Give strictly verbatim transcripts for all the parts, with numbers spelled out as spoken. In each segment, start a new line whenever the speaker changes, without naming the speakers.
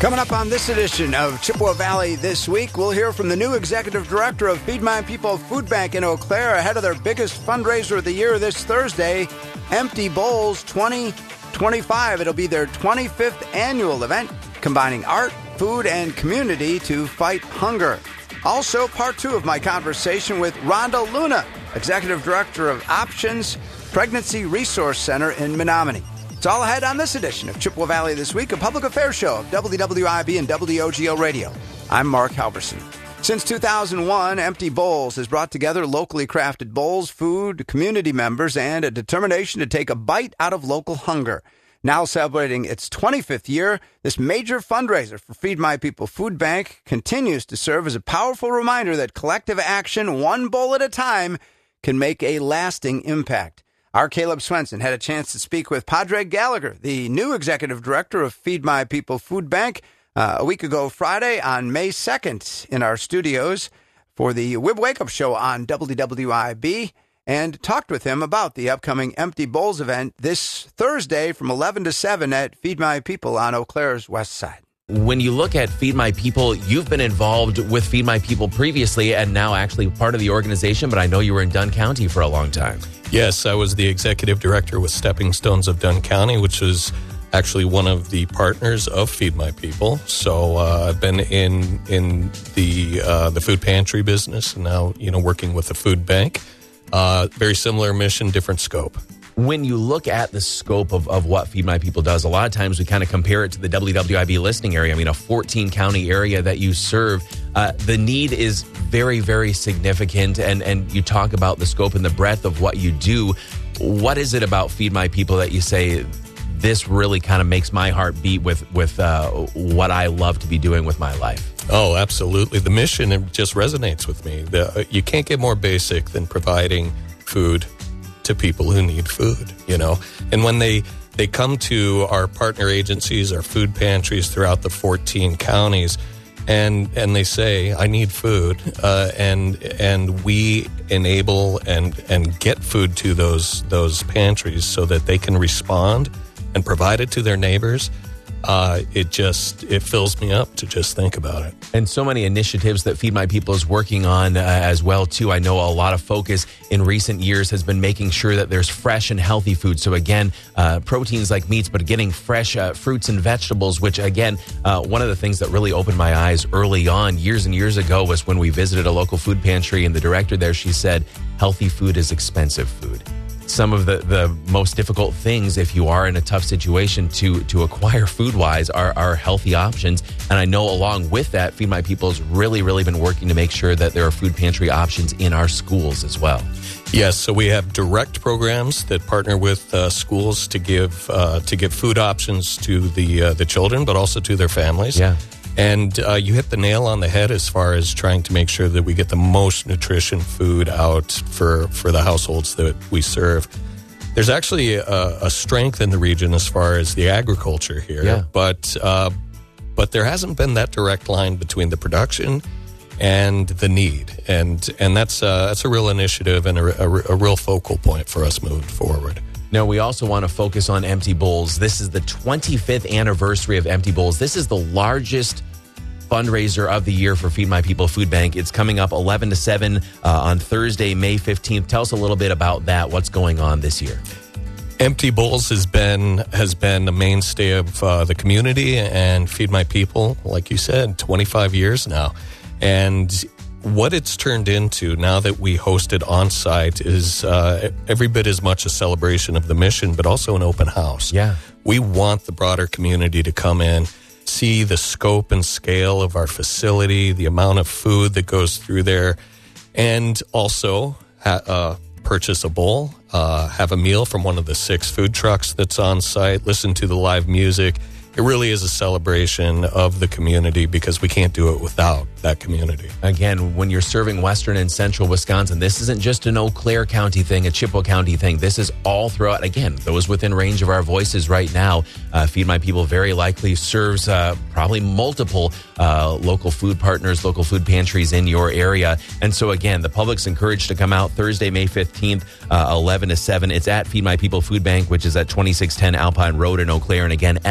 Coming up on this edition of Chippewa Valley This Week, we'll hear from the new executive director of Feed My People Food Bank in Eau Claire ahead of their biggest fundraiser of the year this Thursday, Empty Bowls twenty twenty-five. It'll be their twenty-fifth annual event, combining art, food, and community to fight hunger. Also, part two of my conversation with Rhonda Luna, executive director of Options Pregnancy Resource Center in Menominee. It's all ahead on this edition of Chippewa Valley This Week, a public affairs show of W W I B and W O G O Radio. I'm Mark Halverson. Since two thousand one, Empty Bowls has brought together locally crafted bowls, food, community members, and a determination to take a bite out of local hunger. Now celebrating its twenty-fifth year, this major fundraiser for Feed My People Food Bank continues to serve as a powerful reminder that collective action, one bowl at a time, can make a lasting impact. Our Caleb Swenson had a chance to speak with Padraig Gallagher, the new executive director of Feed My People Food Bank, uh, a week ago Friday on May second in our studios for the W I B Wake Up Show on W W I B, and talked with him about the upcoming Empty Bowls event this Thursday from eleven to seven at Feed My People on Eau Claire's west side.
When you look at Feed My People, you've been involved with Feed My People previously and now actually part of the organization, but I know you were in Dunn County for a long time.
Yes, I was the executive director with Stepping Stones of Dunn County, which is actually one of the partners of Feed My People. So uh, I've been in in the uh, the food pantry business and now, you know, working with the food bank. Uh, very similar mission, different scope.
When you look at the scope of, of what Feed My People does, a lot of times we kind of compare it to the W W I B listening area. I mean, a fourteen-county area that you serve. Uh, the need is very, very significant, and, and you talk about the scope and the breadth of what you do. What is it about Feed My People that you say, this really kind of makes my heart beat with, with uh, what I love to be doing with my life?
Oh, absolutely. The mission, it just resonates with me. The, you can't get more basic than providing food to people who need food, you know. And when they they come to our partner agencies, our food pantries throughout the fourteen counties, and and they say, I need food, uh, and and we enable and and get food to those those pantries so that they can respond and provide it to their neighbors. Uh, it just, it fills me up to just think about it.
And so many initiatives that Feed My People is working on uh, as well, too. I know a lot of focus in recent years has been making sure that there's fresh and healthy food. So again, uh, proteins like meats, but getting fresh uh, fruits and vegetables, which again, uh, one of the things that really opened my eyes early on, years and years ago, was when we visited a local food pantry, and the director there, she said, healthy food is expensive food. Some of the, the most difficult things, if you are in a tough situation to to acquire food-wise, are, are healthy options. And I know along with that, Feed My People has really, really been working to make sure that there are food pantry options in our schools as well.
Yes, so we have direct programs that partner with uh, schools to give uh, to give food options to the uh, the children, but also to their families.
Yeah.
And uh, you hit the nail on the head as far as trying to make sure that we get the most nutrition food out for, for the households that we serve. There's actually a, a strength in the region as far as the agriculture here,
yeah.
but uh, but there hasn't been that direct line between the production and the need, and and that's uh, that's a real initiative and a, a, a real focal point for us moving forward.
Now, we also want to focus on Empty Bowls. This is the twenty-fifth anniversary of Empty Bowls. This is the largest fundraiser of the year for Feed My People Food Bank. It's coming up eleven to seven uh, on Thursday, May fifteenth. Tell us a little bit about that. What's going on this year?
Empty Bowls has been has been a mainstay of uh, the community and Feed My People, like you said, twenty-five years now. And what it's turned into now that we host it on site is uh, every bit as much a celebration of the mission, but also an open house.
Yeah.
We want the broader community to come in, see the scope and scale of our facility, the amount of food that goes through there, and also ha- uh, purchase a bowl, uh, have a meal from one of the six food trucks that's on site, listen to the live music. It really is a celebration of the community because we can't do it without that community.
Again, when you're serving Western and Central Wisconsin, this isn't just an Eau Claire County thing, a Chippewa County thing. This is all throughout. Again, those within range of our voices right now. Uh, Feed My People very likely serves uh, probably multiple uh, local food partners, local food pantries in your area. And so again, the public's encouraged to come out Thursday, May fifteenth, uh, eleven to seven. It's at Feed My People Food Bank, which is at twenty-six ten Alpine Road in Eau Claire. And again, F M P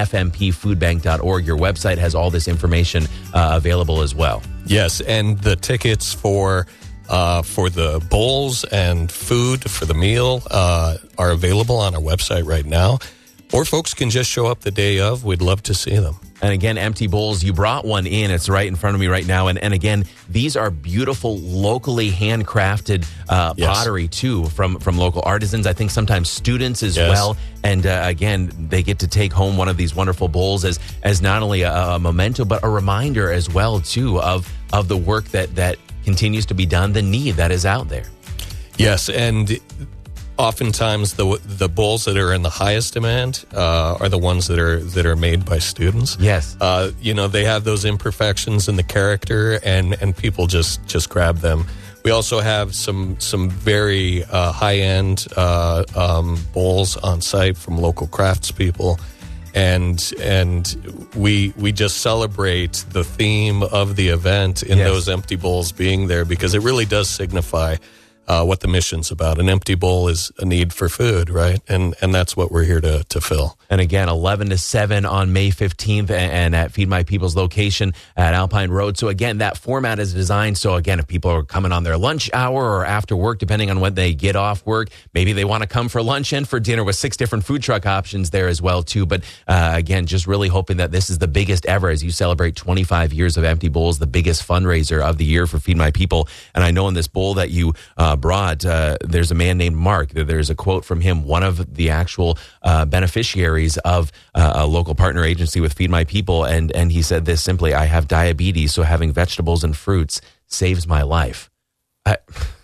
p food bank dot org. Your website has all this information uh, available as well.
Yes, and the tickets for uh, for the bowls and food for the meal uh, are available on our website right now. Or folks can just show up the day of. We'd love to see them.
And again, Empty Bowls, you brought one in. It's right in front of me right now. And, and again, these are beautiful, locally handcrafted uh,
Yes.
pottery, too, from, from local artisans. I think sometimes students as
Yes.
well. And uh, again, they get to take home one of these wonderful bowls as as not only a, a memento, but a reminder as well, too, of, of the work that, that continues to be done, the need that is out there.
Yes, and oftentimes the the bowls that are in the highest demand uh, are the ones that are that are made by students.
Yes.
Uh, you know, they have those imperfections in the character, and, and people just, just grab them. We also have some some very uh, high end uh, um, bowls on site from local craftspeople, and and we we just celebrate the theme of the event in
Yes.
those empty bowls being there, because it really does signify Uh, what the mission's about. An empty bowl is a need for food, right? And and that's what we're here to to fill.
And again, eleven to seven on May fifteenth and, and at Feed My People's location at Alpine Road. So again, that format is designed so again, if people are coming on their lunch hour or after work, depending on when they get off work, maybe they want to come for lunch and for dinner with six different food truck options there as well too. But uh, again, just really hoping that this is the biggest ever as you celebrate twenty-five years of Empty Bowls, the biggest fundraiser of the year for Feed My People. And I know in this bowl that you uh, brought, uh, there's a man named Mark. There's a quote from him, one of the actual uh, beneficiaries of uh, a local partner agency with Feed My People. And, and he said this simply: I have diabetes, so having vegetables and fruits saves my life. I,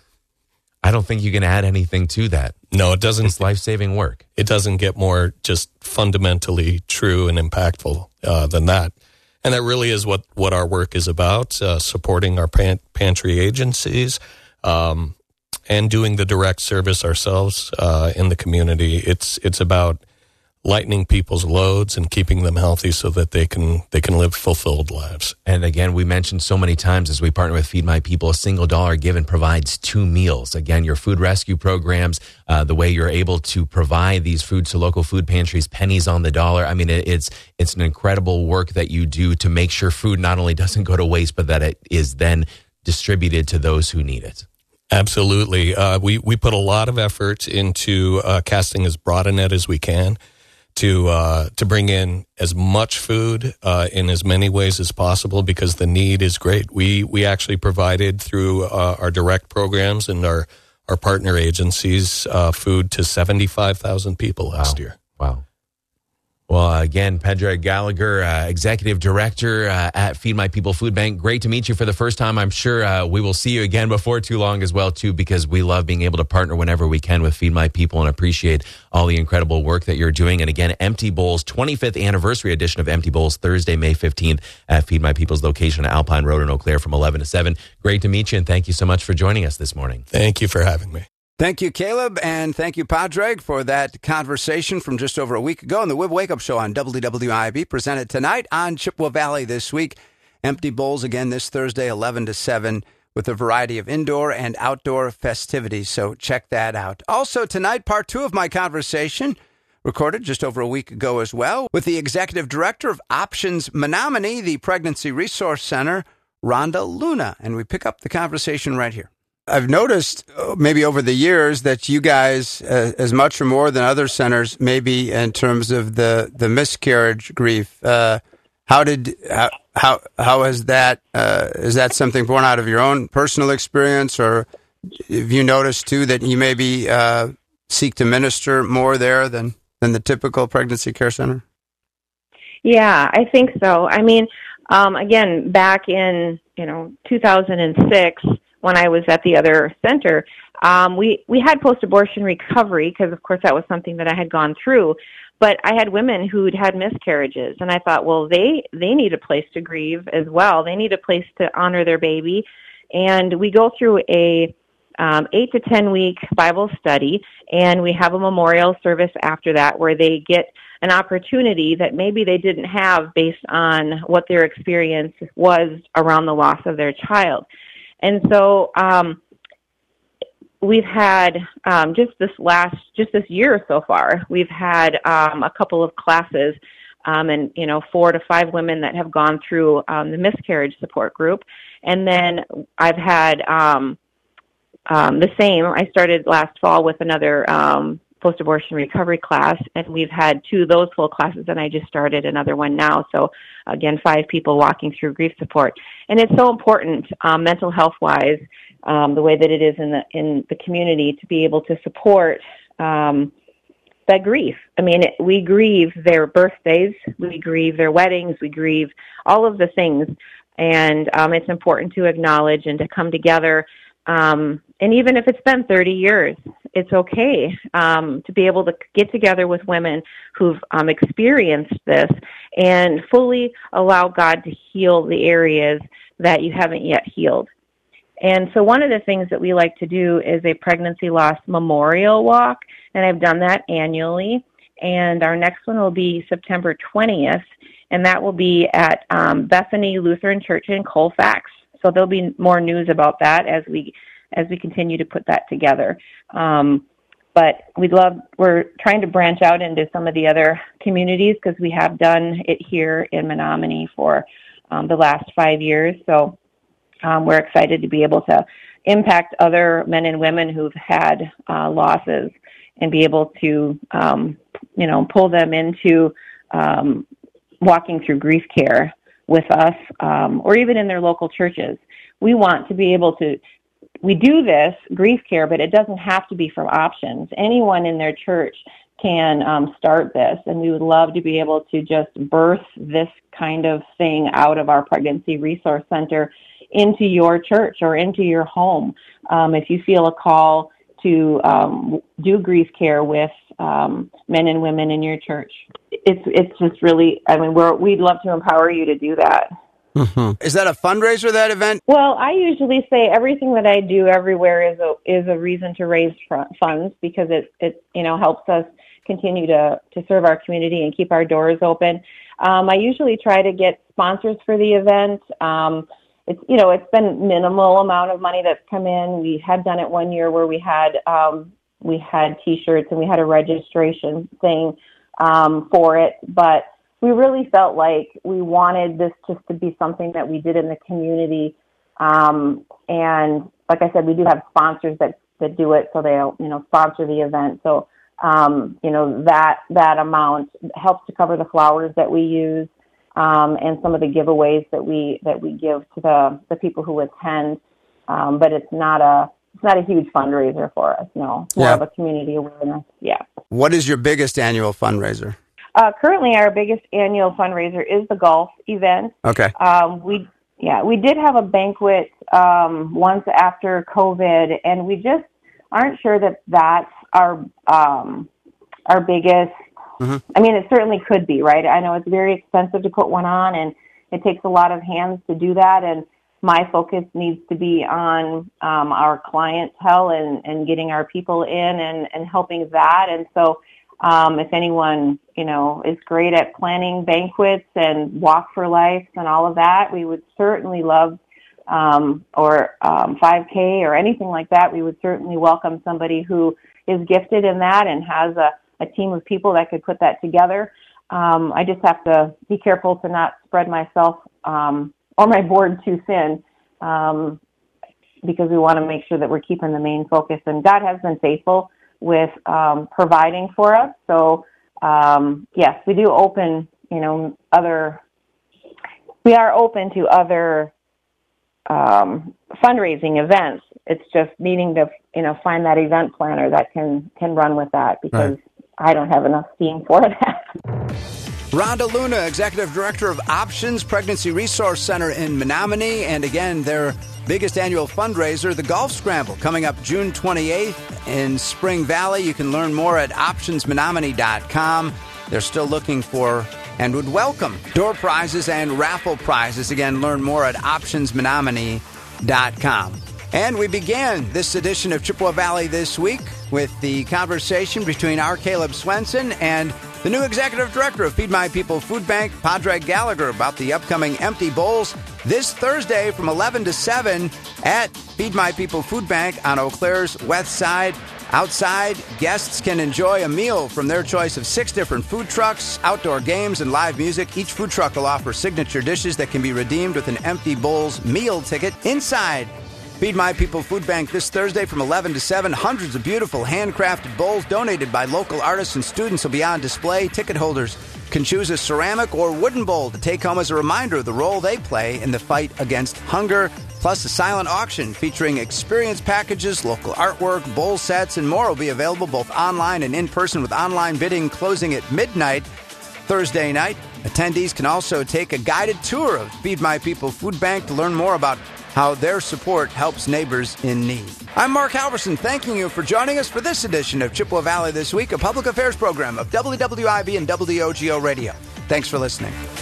I don't think you can add anything to that.
No, it doesn't.
It's life-saving work.
It doesn't get more just fundamentally true and impactful uh, than that. And that really is what, what our work is about, uh, supporting our pan- pantry agencies, um, and doing the direct service ourselves uh, in the community. It's it's about lightening people's loads and keeping them healthy so that they can they can live fulfilled lives.
And again, we mentioned so many times as we partner with Feed My People, a single dollar given provides two meals. Again, your food rescue programs, uh, the way you're able to provide these foods to local food pantries, pennies on the dollar. I mean, it, it's it's an incredible work that you do to make sure food not only doesn't go to waste, but that it is then distributed to those who need it.
Absolutely. Uh, we, we put a lot of effort into uh, casting as broad a net as we can to uh, to bring in as much food uh, in as many ways as possible, because the need is great. We we actually provided through uh, our direct programs and our, our partner agencies uh, food to seventy-five thousand people last
Wow.
year.
Wow. Well, uh, again, Pedra Gallagher, uh, Executive Director uh, at Feed My People Food Bank. Great to meet you for the first time. I'm sure uh, we will see you again before too long as well, too, because we love being able to partner whenever we can with Feed My People and appreciate all the incredible work that you're doing. And again, Empty Bowls, twenty-fifth anniversary edition of Empty Bowls, Thursday, May fifteenth at Feed My People's location at Alpine Road in Eau Claire from eleven to seven. Great to meet you, and thank you so much for joining us this morning.
Thank you for having me.
Thank you, Caleb, and thank you, Padraig, for that conversation from just over a week ago on the Wib Wake Up Show on W W I B, presented tonight on Chippewa Valley this week. Empty Bowls again this Thursday, eleven to seven, with a variety of indoor and outdoor festivities, so check that out. Also tonight, part two of my conversation, recorded just over a week ago as well, with the Executive Director of Options Menominee, the Pregnancy Resource Center, Rhonda Luna, and we pick up the conversation right here. I've noticed uh, maybe over the years that you guys, uh, as much or more than other centers, maybe in terms of the, the miscarriage grief, uh, how did how how, how is that uh, is that something born out of your own personal experience, or have you noticed too that you maybe uh, seek to minister more there than than the typical pregnancy care center?
Yeah, I think so. I mean, um, again, back in you know two thousand six. When I was at the other center, um, we, we had post-abortion recovery because, of course, that was something that I had gone through. But I had women who'd had miscarriages, and I thought, well, they, they need a place to grieve as well. They need a place to honor their baby. And we go through a um, eight to ten week Bible study, and we have a memorial service after that where they get an opportunity that maybe they didn't have based on what their experience was around the loss of their child. And so um, we've had um, just this last, just this year so far, we've had um, a couple of classes um, and, you know, four to five women that have gone through um, the miscarriage support group. And then I've had um, um, the same. I started last fall with another um, post-abortion recovery class, and we've had two of those full classes, and I just started another one now. So, again, five people walking through grief support. And it's so important, um, mental health-wise, um, the way that it is in the in the community, to be able to support um, that grief. I mean, it, we grieve their birthdays, we grieve their weddings, we grieve all of the things, and um, it's important to acknowledge and to come together. Um, and even if it's been thirty years, it's okay um, to be able to get together with women who've um, experienced this and fully allow God to heal the areas that you haven't yet healed. And so one of the things that we like to do is a pregnancy loss memorial walk, and I've done that annually. And our next one will be September twentieth, and that will be at um, Bethany Lutheran Church in Colfax. So there'll be more news about that as we as we continue to put that together. Um, but we'd love, we're trying to branch out into some of the other communities because we have done it here in Menominee for um, the last five years. So um, we're excited to be able to impact other men and women who've had uh, losses and be able to, um, you know, pull them into um, walking through grief care with us, um, or even in their local churches. We want to be able to, we do this grief care, but it doesn't have to be from Options. Anyone in their church can um, start this, and we would love to be able to just birth this kind of thing out of our Pregnancy Resource Center into your church or into your home. Um, if you feel a call to um, do grief care with um, men and women in your church, it's it's just really, I mean, we're, we'd love to empower you to do that.
Mm-hmm. Is that a fundraiser, that event?
Well, I usually say everything that I do everywhere is a is a reason to raise funds, because it it you know helps us continue to to serve our community and keep our doors open. Um, I usually try to get sponsors for the event. Um, it's you know it's been minimal amount of money that's come in. We had done it one year where we had um, we had T-shirts and we had a registration thing um, for it, but we really felt like we wanted this just to be something that we did in the community. Um, and like I said, we do have sponsors that, that do it, so they'll, you know, sponsor the event. So, um, you know, that, that amount helps to cover the flowers that we use, um, and some of the giveaways that we, that we give to the, the people who attend. Um, but it's not a, it's not a huge fundraiser for us. No, it's more
yeah.
of a community awareness. Yeah.
What is your biggest annual fundraiser?
Uh, currently, our biggest annual fundraiser is the golf event.
Okay.
Um, we yeah we did have a banquet um, once after COVID, and we just aren't sure that that's our um, our biggest. Mm-hmm. I mean, it certainly could be, right? I know it's very expensive to put one on, and it takes a lot of hands to do that. And my focus needs to be on um, our clientele and, and getting our people in and, and helping that. And so. Um, if anyone, you know, is great at planning banquets and walk for life and all of that, we would certainly love, um, or um, five K or anything like that, we would certainly welcome somebody who is gifted in that and has a, a team of people that could put that together. Um, I just have to be careful to not spread myself um, or my board too thin, um, because we want to make sure that we're keeping the main focus. And God has been faithful with um, providing for us. So, um, yes, we do open, you know, other, we are open to other um, fundraising events. It's just needing to, you know, find that event planner that can, can run with that, because right. I don't have enough steam for that.
Rhonda Luna, Executive Director of Options Pregnancy Resource Center in Menominee. And again, their biggest annual fundraiser, the Golf Scramble, coming up June twenty-eighth in Spring Valley. You can learn more at options menominee dot com. They're still looking for and would welcome door prizes and raffle prizes. Again, learn more at options menominee dot com. And we began this edition of Chippewa Valley This Week with the conversation between our Caleb Swenson and the new Executive Director of Feed My People Food Bank, Padraig Gallagher, about the upcoming Empty Bowls this Thursday from eleven to seven at Feed My People Food Bank on Eau Claire's west side. Outside, guests can enjoy a meal from their choice of six different food trucks, outdoor games, and live music. Each food truck will offer signature dishes that can be redeemed with an Empty Bowls meal ticket. Inside, Feed My People Food Bank this Thursday from eleven to seven. Hundreds of beautiful handcrafted bowls donated by local artists and students will be on display. Ticket holders can choose a ceramic or wooden bowl to take home as a reminder of the role they play in the fight against hunger. Plus, a silent auction featuring experience packages, local artwork, bowl sets, and more will be available both online and in person, with online bidding closing at midnight Thursday night. Attendees can also take a guided tour of Feed My People Food Bank to learn more about how their support helps neighbors in need. I'm Mark Halverson, thanking you for joining us for this edition of Chippewa Valley This Week, a public affairs program of W W I B and W O G O Radio. Thanks for listening.